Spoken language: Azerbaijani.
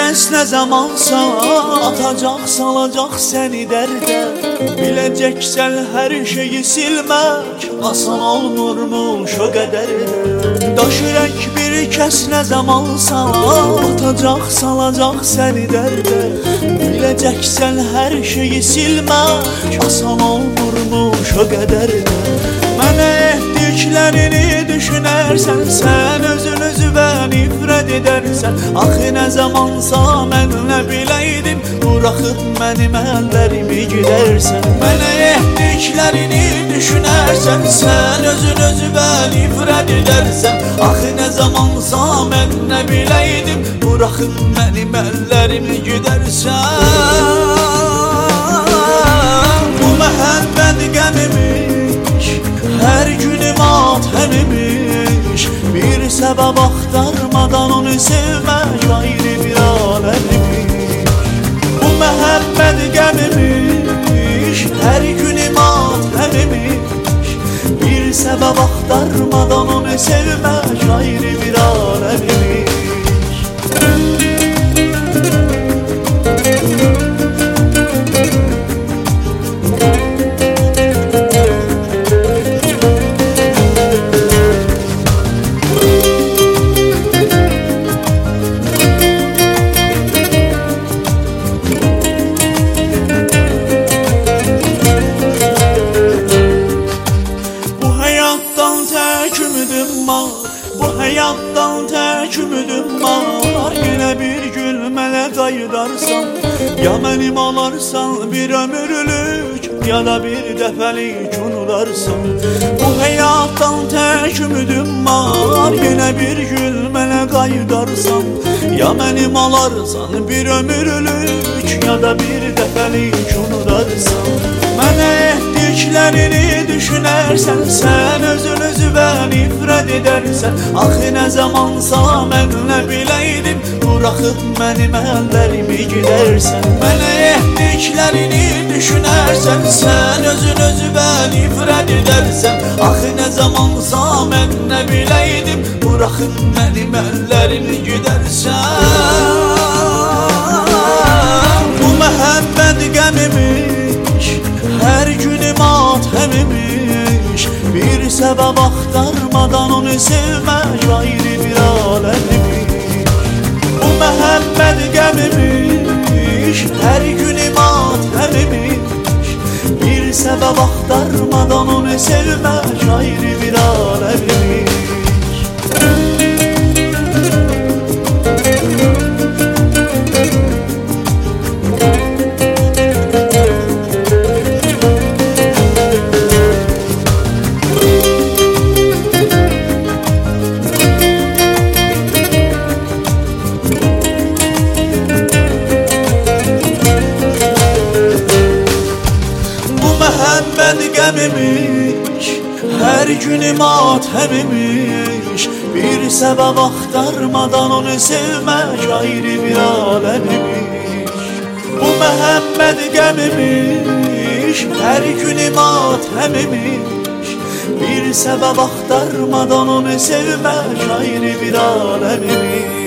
kəs nə zamansa atacaq, salacaq səni dərdə. Biləcəksən hər şeyi silmək asan olmurmuş o qədər də. Daş ürək bir kəs nə zamansa atacaq, salacaq səni dərdə. Biləcəksən hər şeyi silmək asan olmurmuş o qədər də. Mənə etdiklərini düşünərsən, sən özün özünə nifrət edərsən. Axı nə zamansa mən nə biləydim, buraxıb mənim əllərimi gedərsən. Mənə etdiklərini düşünərsən, sən özün özünə nifrət edərsən. Axı nə zamansa mən nə biləydim, buraxıb mənim əllərimi gedərsən. Bu məhəbbət qəmimiş, hər günüm atəmimiş. Bir səbəb axtarmadan onu sevmək ayrı bir aləmimiş. Bu məhəbbət qəmimiş, hər günüm atəmimiş. Bir səbəb axtarmadan onu sevmək ayrı bir aləmimiş. Bu həyatdan tək ümidim var. Yenə bir gün mənə qayıdarsan, ya mənim olarsan bir ömürlük, ya da bir dəfəlik unudarsan. Bu həyatdan tək ümidim var. Yenə bir gün mənə qayıdarsan, ya mənim olarsan bir ömürlük, ya da bir dəfəlik unudarsan. Mənə etdiklərini düşünərsən, sən özün özünə nifrət edərsən. Axı nə zamansa mən nə biləydim, buraxıb mənim əllərimi gedərsən. Mənə etdiklərini düşünərsən, sən özün özünə nifrət edərsən. Axı nə zamansa mən nə biləydim, buraxıb mənim əllərimi gedərsən. Bu məhəbbət qəmimiş, hər günüm atəmimiş. Bir səbəb axtarmadan onu sevmək ayrı bir aləmimiş. Bu məhəbbət qəmimiş, hər günüm atəmimiş. Bir səbəb axtarmadan onu sevmək ayrı bir aləmimiş. Məhəbbət qəmimiş, hər günüm atəmimiş. Bir səbəb axtarmadan onu sevmək ayrı bir aləmimiş. Bu məhəbbət qəmimiş, hər günüm atəmimiş. Bir səbəb axtarmadan onu sevmək ayrı bir aləmimiş.